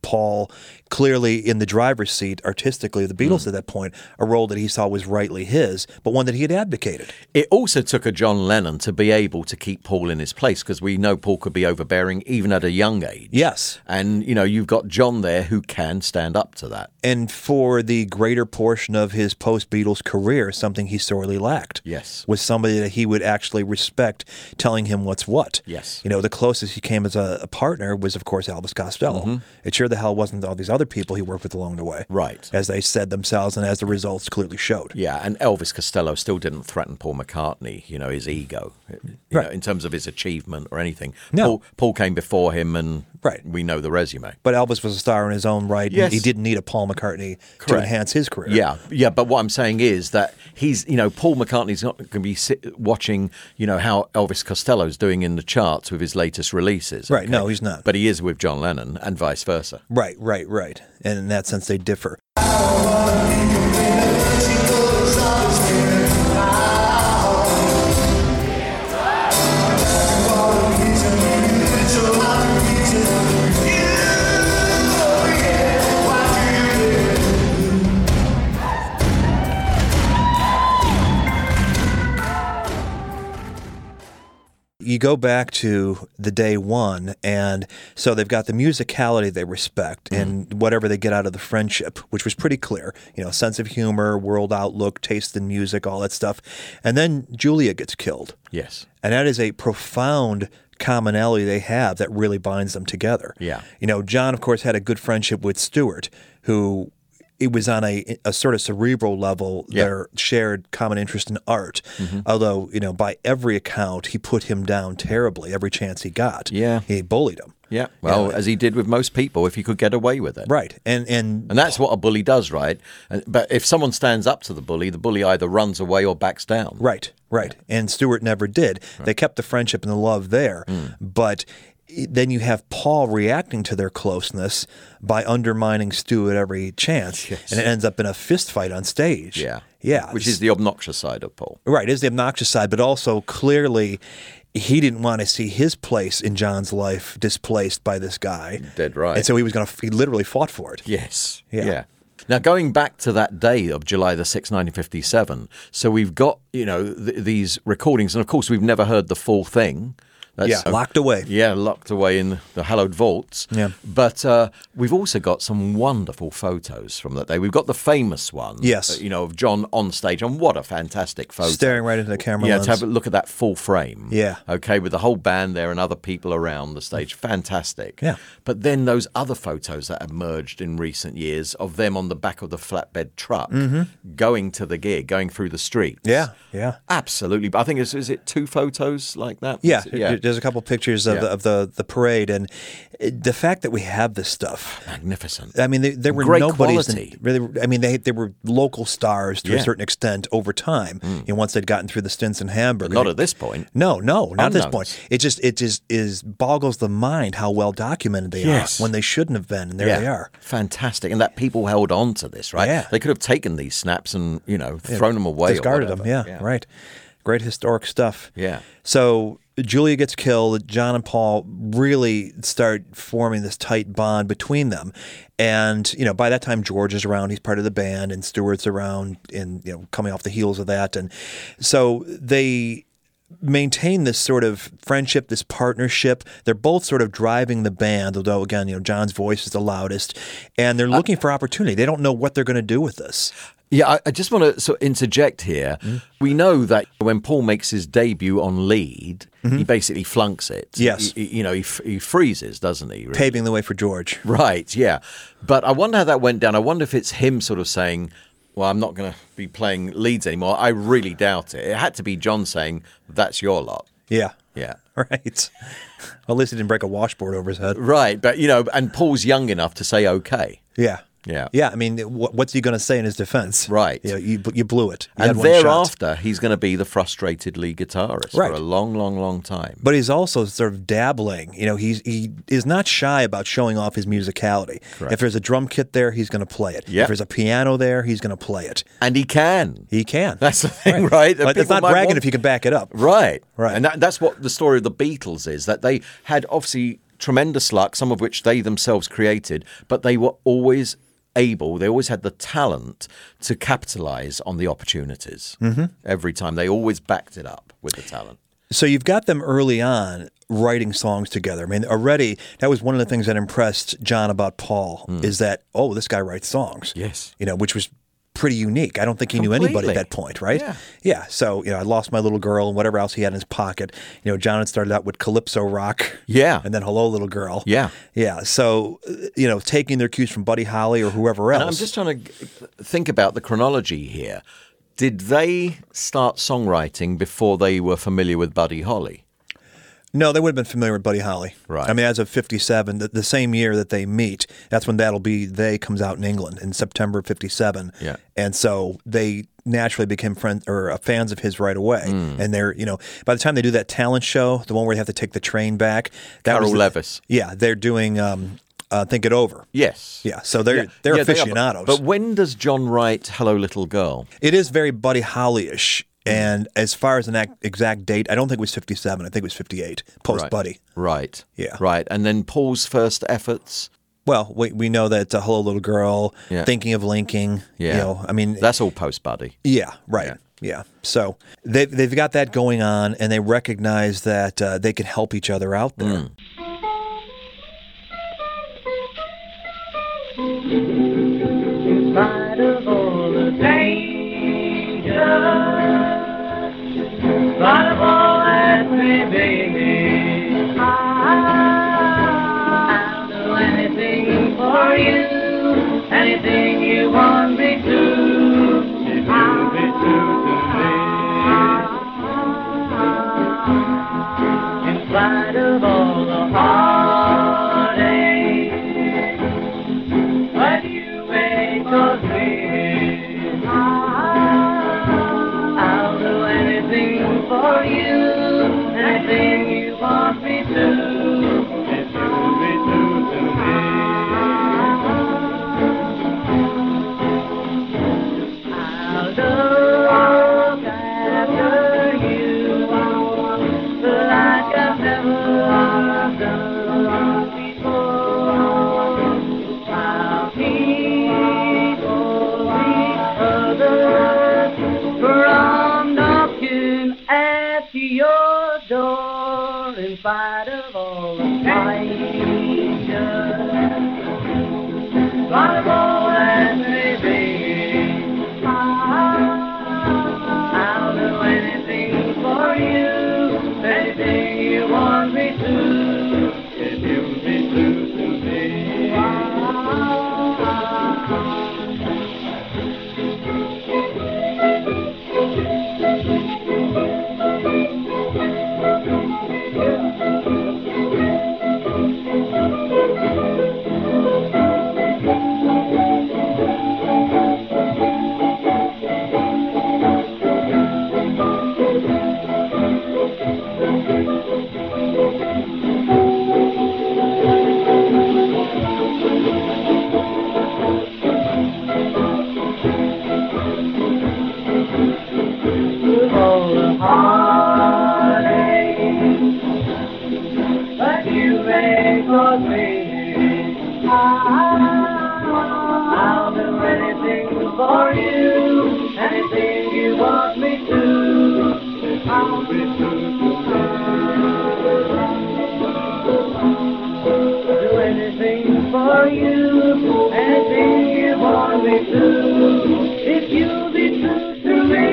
Paul clearly in the driver's seat artistically of the Beatles at that point, a role that he saw was rightly his, but one that he had advocated. It also took a John Lennon to be able to keep Paul in his place, because we know Paul could be overbearing even at a young age. Yes. And, you've got John there who can stand up to that. And for the greater portion of his post-Beatles career, something he sorely lacked. Yes. Was somebody that he would actually respect telling him what's what. Yes. The closest he came as a partner was, of course, Elvis Costello. It sure the hell wasn't all these other people he worked with along the way. Right. As they said themselves and as the results clearly showed. Yeah, and Elvis Costello still didn't threaten Paul McCartney, his ego, in terms of his achievement or anything. No. Paul came before him, and we know the resume. But Elvis was a star in his own right. Yes. And he didn't need a Paul McCartney to enhance his career. Yeah, but what I'm saying is that he's, Paul McCartney's not going to be watching, how Elvis Costello's doing in the charts with his latest releases. Right, no, he's not. But he is with John Lennon and vice versa. Right. And in that sense, they differ. You go back to the day one, and so they've got the musicality they respect and whatever they get out of the friendship, which was pretty clear. Sense of humor, world outlook, taste in music, all that stuff. And then Julia gets killed. Yes. And that is a profound commonality they have that really binds them together. Yeah. John, of course, had a good friendship with Stuart, who... It was on a sort of cerebral level, their shared common interest in art. Although, by every account, he put him down terribly every chance he got. Yeah. He bullied him. Yeah, well, as he did with most people, if he could get away with it. Right. And that's what a bully does, right? But if someone stands up to the bully either runs away or backs down. Right. And Stuart never did. Right. They kept the friendship and the love there. But... then you have Paul reacting to their closeness by undermining Stu at every chance. Yes. And it ends up in a fist fight on stage. Yeah. Which is the obnoxious side of Paul. Right, it is the obnoxious side, but also clearly he didn't want to see his place in John's life displaced by this guy. Dead right. And so he literally fought for it. Yes. Yeah. Now, going back to that day of July the 6th, 1957, so we've got, these recordings, and of course we've never heard the full thing. Locked away. Yeah, locked away in the hallowed vaults. Yeah. But we've also got some wonderful photos from that day. We've got the famous one, yes, of John on stage, and what a fantastic photo. Staring right into the camera lens. To have a look at that full frame. Yeah. Okay, with the whole band there and other people around the stage. Fantastic. Yeah. But then those other photos that emerged in recent years of them on the back of the flatbed truck going to the gig, going through the streets. Yeah. Absolutely. I think, is it 2 photos like that? Yeah. There's a couple pictures of the parade, and the fact that we have this stuff, magnificent. I mean, there were great nobodies. Quality. They were local stars to a certain extent over time. Once they'd gotten through the stints in Hamburg. But not at this point. No, not at this point. It just boggles the mind how well documented they are when they shouldn't have been, and there they are. Fantastic, and that people held on to this, right? Yeah. They could have taken these snaps and thrown them away, discarded them. Yeah, right. Great historic stuff. Yeah. So Julia gets killed. John and Paul really start forming this tight bond between them. And, by that time, George is around. He's part of the band, and Stuart's around and, coming off the heels of that. And so they maintain this sort of friendship, this partnership. They're both sort of driving the band, although, again, John's voice is the loudest. And they're looking for opportunity. They don't know what they're going to do with this. Yeah, I just want to sort of interject here. We know that when Paul makes his debut on lead, he basically flunks it. Yes. He freezes, doesn't he? Really? Paving the way for George. Right, yeah. But I wonder how that went down. I wonder if it's him sort of saying, well, I'm not going to be playing leads anymore. I really doubt it. It had to be John saying, that's your lot. Yeah. Yeah. Right. At least he didn't break a washboard over his head. Right. But, and Paul's young enough to say, okay. Yeah. Yeah. Yeah, I mean, what's he going to say in his defense? Right. You blew it. And thereafter, he's going to be the frustrated lead guitarist for a long, long, long time. But he's also sort of dabbling. He is not shy about showing off his musicality. Correct. If there's a drum kit there, he's going to play it. Yep. If there's a piano there, he's going to play it. And he can. He can. That's the thing, right? But it's not bragging if you can back it up. Right. Right. And that's what the story of the Beatles is, that they had obviously tremendous luck, some of which they themselves created, but they were always they always had the talent to capitalize on the opportunities. Every time. They always backed it up with the talent. So you've got them early on writing songs together. I mean, already, that was one of the things that impressed John about Paul, is that, this guy writes songs. Yes. Which was pretty unique. I don't think he knew anybody at that point, right? Yeah. So, I Lost My Little Girl and whatever else he had in his pocket. John had started out with Calypso Rock. Yeah. And then Hello, Little Girl. Yeah. Yeah. So, taking their cues from Buddy Holly or whoever else. And I'm just trying to think about the chronology here. Did they start songwriting before they were familiar with Buddy Holly? No, they would have been familiar with Buddy Holly. Right. I mean, as of 57, the same year that they meet, that's when That'll Be They comes out in England in September of 57. Yeah. And so they naturally became fans of his right away. And they're, by the time they do that talent show, the one where they have to take the train back. Carol Levis. Yeah, they're doing Think It Over. Yes. Yeah, so they're aficionados. But when does John write Hello, Little Girl? It is very Buddy Holly-ish. And as far as an exact date, I don't think it was 57. I think it was 58, post-Buddy. Right. Yeah. Right. And then Paul's first efforts? Well, we know that Hello, Little Girl, Thinking of Linking, I mean... That's all post-Buddy. Yeah, right. Yeah. So they've got that going on, and they recognize that they can help each other out there. In spite of all the danger, spite of all that may be, I'll do anything for you, anything you want me to, if you'll be true to me. In spite of all the heartache, but you may cause me, I'll do anything for you, anything you want me to, if you'll be true to me. I'll look after you like I've never done before. I'll keep all each other from knocking at your door in spite of all the danger, in spite of all that may be. I'll do anything for you, anything you want me to, if you'll be true to me. All the heartache, but you may cause me, I'll do anything for you, anything you want me to, if you'll be true to me. Do anything for you, anything you want me to, if you'll be true to me.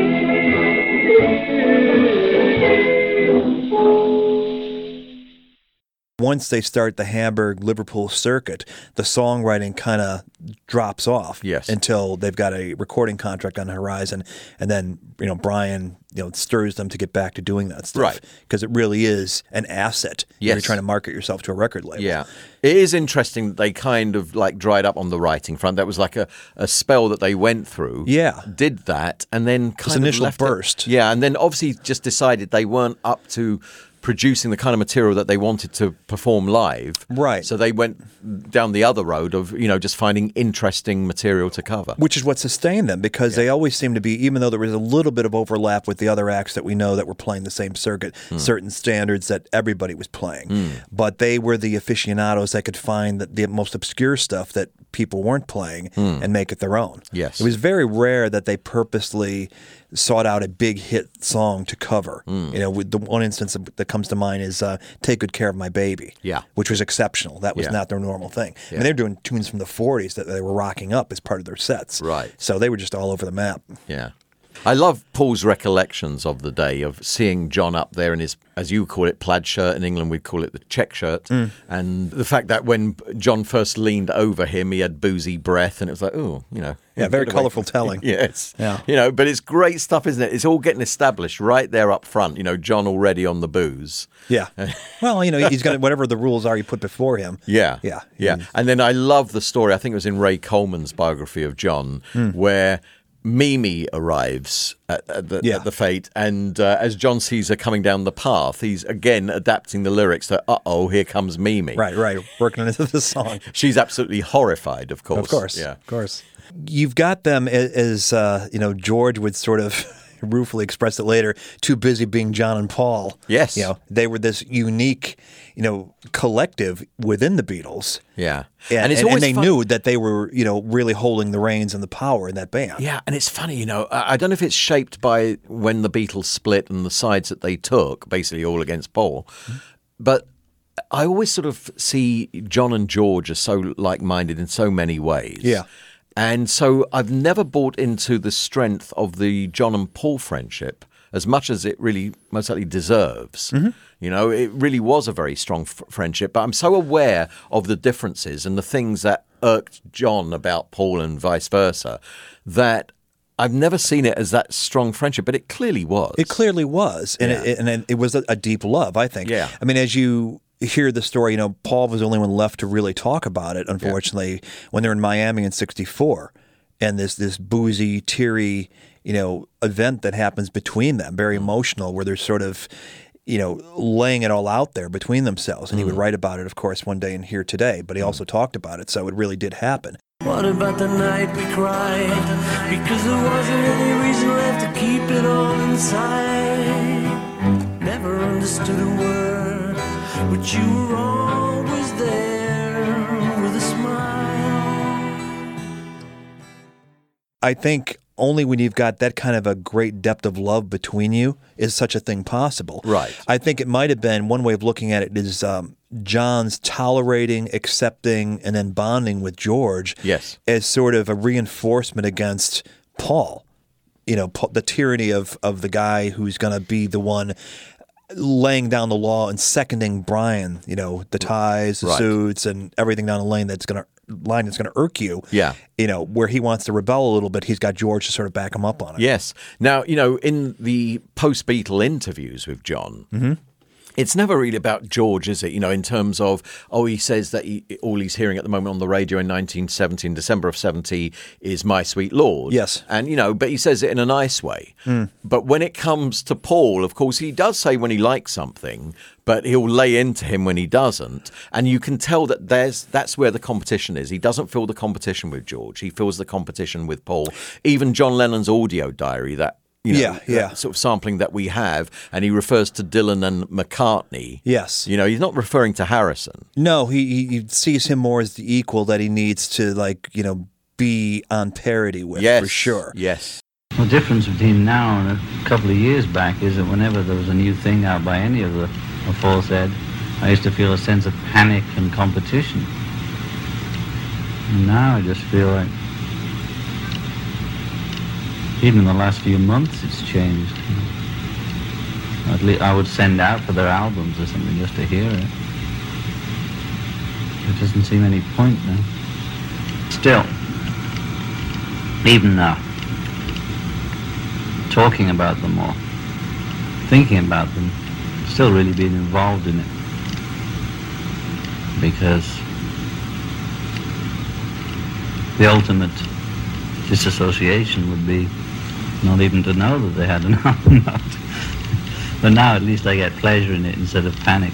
Once they start the Hamburg-Liverpool circuit, the songwriting kind of drops off until they've got a recording contract on the horizon, and then Brian stirs them to get back to doing that stuff, because it really is an asset. You're trying to market yourself to a record label. Yeah, it is interesting that they kind of like dried up on the writing front. That was like a spell that they went through. Yeah, did that, and then kind this of initial left burst. Yeah, and then obviously just decided they weren't up to producing the kind of material that they wanted to perform live. Right. So they went down the other road of, just finding interesting material to cover. Which is what sustained them, because they always seemed to be, even though there was a little bit of overlap with the other acts that we know that were playing the same circuit, certain standards that everybody was playing. But they were the aficionados that could find the most obscure stuff that people weren't playing and make it their own. Yes. It was very rare that they purposely sought out a big hit song to cover. With the one instance that comes to mind is Take Good Care of My Baby, which was exceptional. That was not their normal thing. I mean, they were doing tunes from the 40s that they were rocking up as part of their sets. Right. So they were just all over the map. Yeah. I love Paul's recollections of the day of seeing John up there in his, as you call it, plaid shirt. In England, we'd call it the check shirt. And the fact that when John first leaned over him, he had boozy breath, and it was like, oh, Yeah, very colourful telling. Yes. Yeah. But it's great stuff, isn't it? It's all getting established right there up front. John already on the booze. Yeah. Well, he's going to, whatever the rules are you put before him. Yeah. And then I love the story, I think it was in Ray Coleman's biography of John, where Mimi arrives at the fete, and as John sees her coming down the path, he's again adapting the lyrics to "Uh-oh, here comes Mimi." Right, working into the song. She's absolutely horrified, of course. Of course, yeah, of course. You've got them as George would sort of ruefully express it later, too busy being John and Paul. Yes. They were this unique, collective within the Beatles. Yeah. And they knew that they were, really holding the reins and the power in that band. Yeah, and it's funny, I don't know if it's shaped by when the Beatles split and the sides that they took, basically all against Paul, but I always sort of see John and George as so like-minded in so many ways. Yeah. And so I've never bought into the strength of the John and Paul friendship as much as it really most likely deserves. It really was a very strong friendship, but I'm so aware of the differences and the things that irked John about Paul and vice versa that I've never seen it as that strong friendship, but it clearly was. It clearly was, and it was a deep love, I think. Yeah. I mean, as you hear the story, Paul was the only one left to really talk about it, unfortunately, when they're in Miami in '64, and this boozy, teary, event that happens between them, very emotional, where they're sort of, laying it all out there between themselves. And he would write about it, of course, one day in Here Today, but he also talked about it, so it really did happen. What about the night we cried? Because there wasn't any reason left to keep it all inside. Never understood a word, but you were always there with a smile. I think only when you've got that kind of a great depth of love between you is such a thing possible. Right. I think it might have been, one way of looking at it is John's tolerating, accepting, and then bonding with George as sort of a reinforcement against Paul. The tyranny of the guy who's going to be the one laying down the law and seconding Brian, the ties, the suits, and everything down the line that's going to irk you. Yeah. Where he wants to rebel a little bit, he's got George to sort of back him up on it. Yes. Now, in the post-Beatle interviews with John, it's never really about George, is it? In terms of, he says that all he's hearing at the moment on the radio in 1970, in December of 70, is My Sweet Lord. Yes. And, but he says it in a nice way. But when it comes to Paul, of course, he does say when he likes something, but he'll lay into him when he doesn't. And you can tell that that's where the competition is. He doesn't feel the competition with George. He feels the competition with Paul. Even John Lennon's audio diary, that sort of sampling that we have, and he refers to Dylan and McCartney. Yes. He's not referring to Harrison. No, he sees him more as the equal that he needs to, be on parity with, for sure. Yes. The difference between now and a couple of years back is that whenever there was a new thing out by any of the aforesaid, I used to feel a sense of panic and competition. And now I just feel like, even in the last few months, it's changed. At least I would send out for their albums or something just to hear it. There doesn't seem any point now. Still, even now, talking about them or thinking about them, still really being involved in it. Because the ultimate disassociation would be not even to know that they had an album out. But now at least I get pleasure in it instead of panic.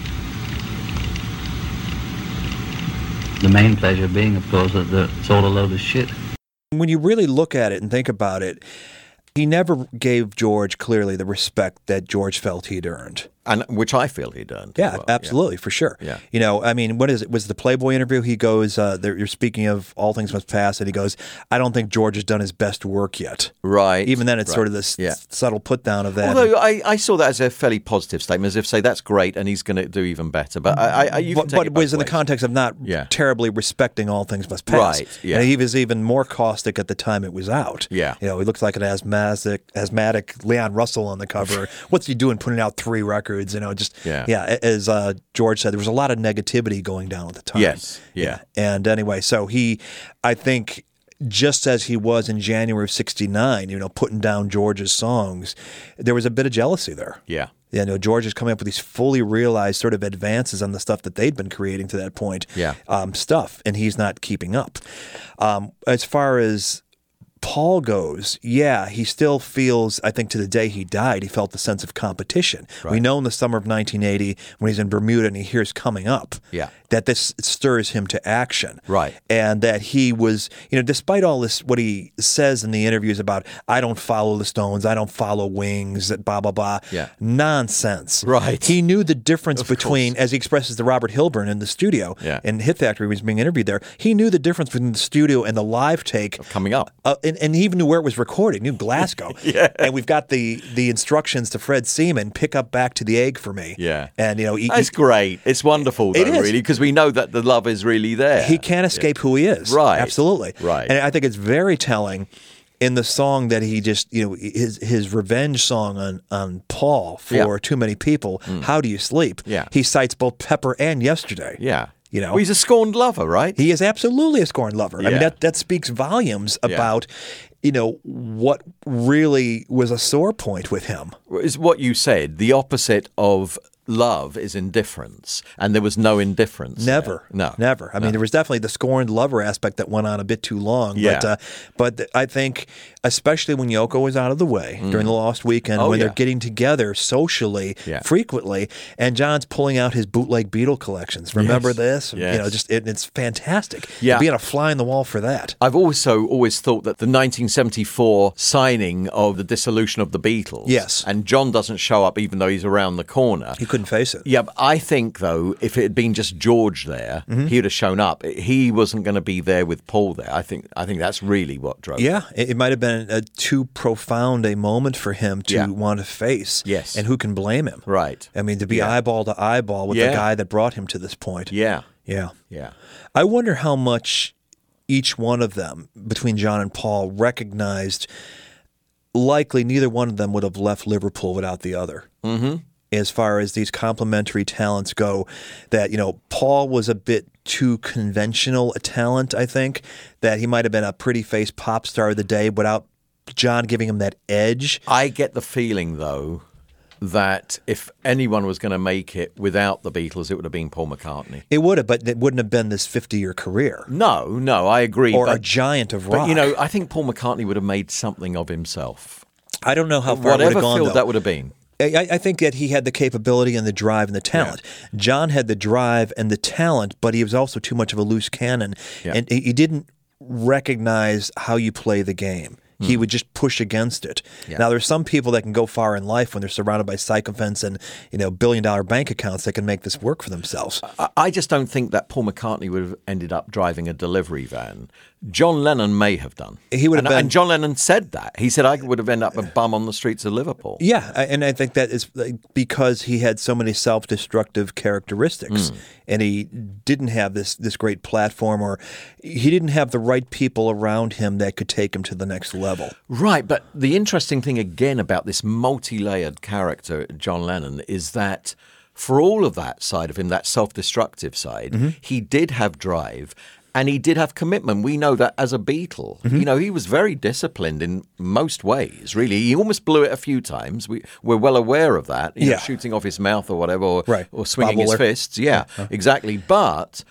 The main pleasure being, of course, that it's all a load of shit. When you really look at it and think about it, he never gave George clearly the respect that George felt he'd earned. And which I feel he'd earned. Yeah, absolutely, for sure. Yeah. You know, I mean, what is it? Was the Playboy interview? He goes, you're speaking of All Things Must Pass, and he goes, I don't think George has done his best work yet. Right. Even then, it's sort of this subtle put down of that. Although I saw that as a fairly positive statement, as if say that's great and he's going to do even better. But it was in the context of not terribly respecting All Things Must Pass. Right. Yeah. And he was even more caustic at the time it was out. Yeah. You know, he looked like an asthmatic Leon Russell on the cover. What's he doing putting out 3 records? You know, just as George said, there was a lot of negativity going down at the time. Yes. Yeah. And anyway, so I think, just as he was in January of '69, you know, putting down George's songs, there was a bit of jealousy there. Yeah. You know, George is coming up with these fully realized sort of advances on the stuff that they'd been creating to that point. Stuff, and he's not keeping up. As far as Paul goes, he still feels, I think to the day he died, he felt the sense of competition. Right. We know in the summer of 1980, when he's in Bermuda and he hears Coming Up, that this stirs him to action. Right. And that he was, you know, despite all this, what he says in the interviews about, I don't follow the Stones, I don't follow Wings, blah, blah, blah. Nonsense. Right. He knew the difference between, as he expresses to Robert Hilburn in the studio, in Hit Factory, when he was being interviewed there, he knew the difference between the studio and the live take. Coming Up. And he even knew where it was recorded. He knew Glasgow. And we've got the instructions to Fred Seaman, pick up Back to the Egg for me. Yeah. And, you know, it's great. It's wonderful, though, really, because we know that the love is really there. He can't escape who he is. Right. Absolutely. Right. And I think it's very telling in the song that he just, you know, his revenge song on Paul for Too Many People, How Do You Sleep? He cites both Pepper and Yesterday. Yeah. You know, well, he's a scorned lover, right? He is absolutely a scorned lover. I mean, that speaks volumes about, you know, what really was a sore point with him. Is what you said. The opposite of love is indifference, and there was no indifference. Never. No. Never. I mean, there was definitely the scorned lover aspect that went on a bit too long. But I think, especially when Yoko was out of the way during the Lost Weekend, when they're getting together socially frequently, and John's pulling out his bootleg Beatle collections. Remember this? Yes. You know, just it's fantastic. Yeah. Being a fly in the wall for that. I've also always thought that the 1974 signing of the dissolution of the Beatles, and John doesn't show up even though he's around the corner. He couldn't face it. Yeah, but I think, though, if it had been just George there, he would have shown up. He wasn't going to be there with Paul there. I think that's really what drove it. It might have been too profound a moment for him to want to face. Yes. And who can blame him? Right. I mean, to be eyeball to eyeball with the guy that brought him to this point. Yeah. I wonder how much each one of them, between John and Paul, recognized likely neither one of them would have left Liverpool without the other. As far as these complementary talents go, that, you know, Paul was a bit too conventional a talent, I think, that he might have been a pretty face pop star of the day without John giving him that edge. I get the feeling, though, that if anyone was going to make it without the Beatles, it would have been Paul McCartney. It would have, but it wouldn't have been this 50-year career. No, I agree. Or a giant of rock. But, you know, I think Paul McCartney would have made something of himself. I don't know how far it would have gone, though. That would have been. I think that he had the capability and the drive and the talent. John had the drive and the talent, but he was also too much of a loose cannon. And he didn't recognize how you play the game. He would just push against it. Now, there's some people that can go far in life when they're surrounded by sycophants and, you know, billion-dollar bank accounts that can make this work for themselves. I just don't think that Paul McCartney would have ended up driving a delivery van. John Lennon may have done. He would have been, and John Lennon said that. He said, I would have ended up a bum on the streets of Liverpool. Yeah, and I think that is because he had so many self-destructive characteristics, and he didn't have this great platform, or he didn't have the right people around him that could take him to the next level. Right, but the interesting thing again about this multi-layered character, John Lennon, is that for all of that side of him, that self-destructive side, he did have drive. And he did have commitment. We know that as a Beatle. You know, he was very disciplined in most ways, really. He almost blew it a few times. We're well aware of that. You know, shooting off his mouth or whatever, or swinging his fists. Exactly. But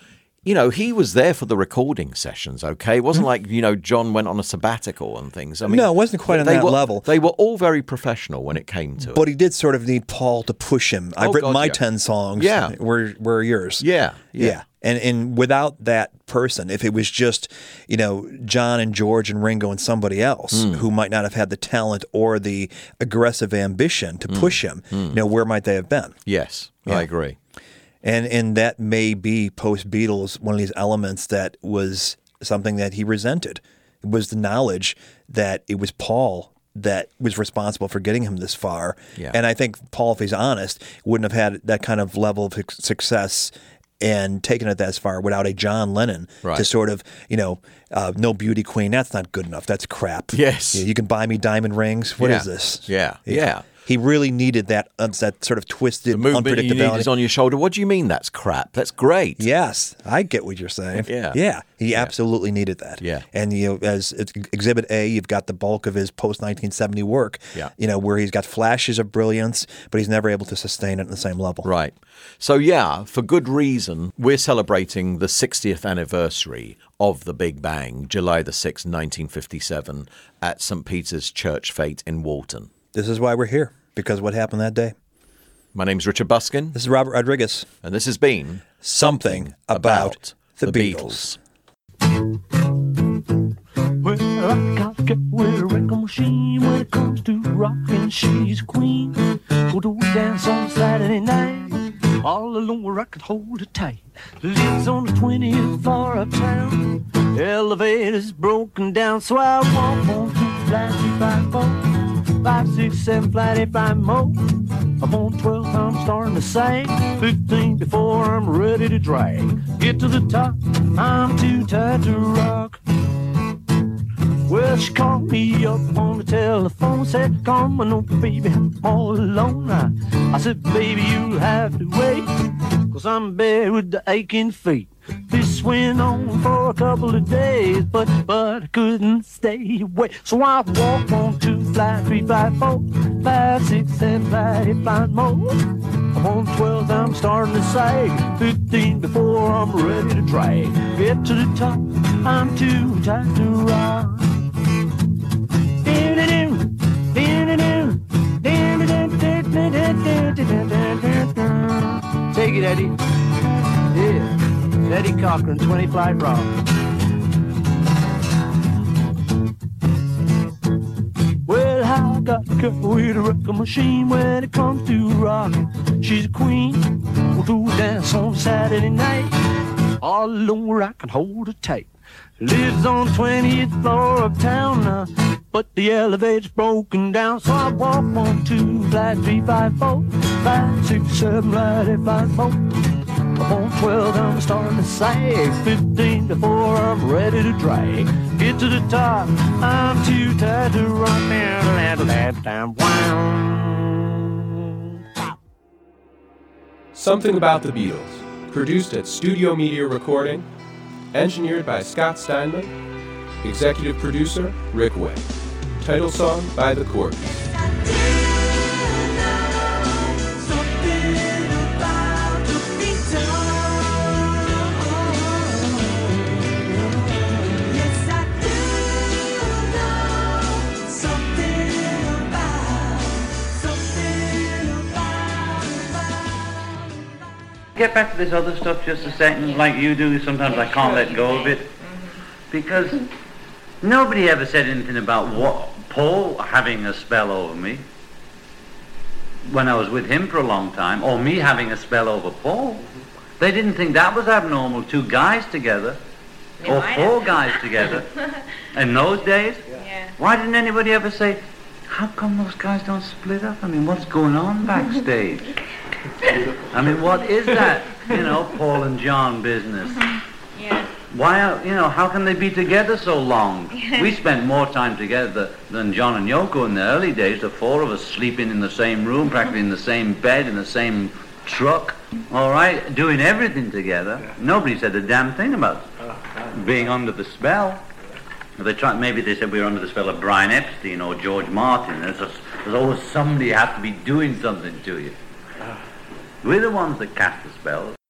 you know, he was there for the recording sessions, okay? It wasn't like, you know, John went on a sabbatical and things. I mean, no, it wasn't quite on that level. They were all very professional when it came to it. But he did sort of need Paul to push him. I've written my 10 songs. Yeah. Where are yours? Yeah. And without that person, if it was just, you know, John and George and Ringo and somebody else who might not have had the talent or the aggressive ambition to push him, you know, where might they have been? Yes, I agree. And that may be post-Beatles, one of these elements that was something that he resented. It was the knowledge that it was Paul that was responsible for getting him this far. Yeah. And I think Paul, if he's honest, wouldn't have had that kind of level of success and taken it that far without a John Lennon to sort of, you know, no beauty queen, that's not good enough. That's crap. Yes. You can buy me diamond rings. What is this? Yeah. He really needed that sort of twisted the movement unpredictability. You need is on your shoulder. What do you mean that's crap? That's great. Yes, I get what you're saying. Yeah. He absolutely needed that. Yeah. And, you know, as Exhibit A, you've got the bulk of his post-1970 work, you know, where he's got flashes of brilliance, but he's never able to sustain it at the same level. Right. So, yeah, for good reason, we're celebrating the 60th anniversary of the Big Bang, July the 6th, 1957, at St. Peter's Church Fete in Walton. This is why we're here, because what happened that day. My name's Richard Buskin. This is Robert Rodriguez. And this has been Something About the Beatles. Well, I got to get with a record machine when it comes to rockin'. She's a queen. Go to a dance on Saturday night. All alone where I could hold her tight. Lives on the 20th floor uptown. Elevator's broken down, so I walk on to flat 354. 5, 6, 7, flat 8, 5 more. I'm on 12, I'm starting to sing. 15 before I'm ready to drag. Get to the top, I'm too tired to rock. Well, she called me up on the telephone, said, come on over, baby, I'm all alone. I said, baby, you'll have to wait, 'cause I'm bad with the aching feet. This went on for a couple of days, but I couldn't stay away. So I walked on to flight 354, 5, 6, 7, flight 8, 5 more. I'm on 12, I'm starting to sag. 15 before I'm ready to drag. Get to the top, I'm too tired to rock. Take it, Eddie. Yeah. Eddie Cochran, 20 Flight Rock. Well, I got a girl with a record machine when it comes to rockin'. She's a queen. We'll do a dance on Saturday night. All alone where I can hold her tight. Lives on 20th floor uptown now, but the elevator's broken down, so I walk on to flight 354, 5, 6, 7, flight 8, 5 more. I'm on 12, I'm starting to sag. 15 before I'm ready to drag. Get to the top, I'm too tired to rock. Something About the Beatles, produced at Studio Media Recording, engineered by Scott Steinman, executive producer Rick Way. Title song by The Corgis. Get back to this other stuff just a second, like you do. Sometimes I can't let go of it, because nobody ever said anything about what Paul having a spell over me when I was with him for a long time, or me having a spell over Paul. They didn't think that was abnormal, 2 guys together, or 4 guys together in those days. Yeah. Why didn't anybody ever say, how come those guys don't split up? I mean, what's going on backstage? I mean, what is that, Paul and John business? Yeah. Why, how can they be together so long? We spent more time together than John and Yoko in the early days, the 4 of us sleeping in the same room, practically in the same bed, in the same truck, all right, doing everything together. Nobody said a damn thing about being under the spell. Maybe they said we were under the spell of Brian Epstein or George Martin. There's always somebody has to be doing something to you. We're the ones that cast the spell.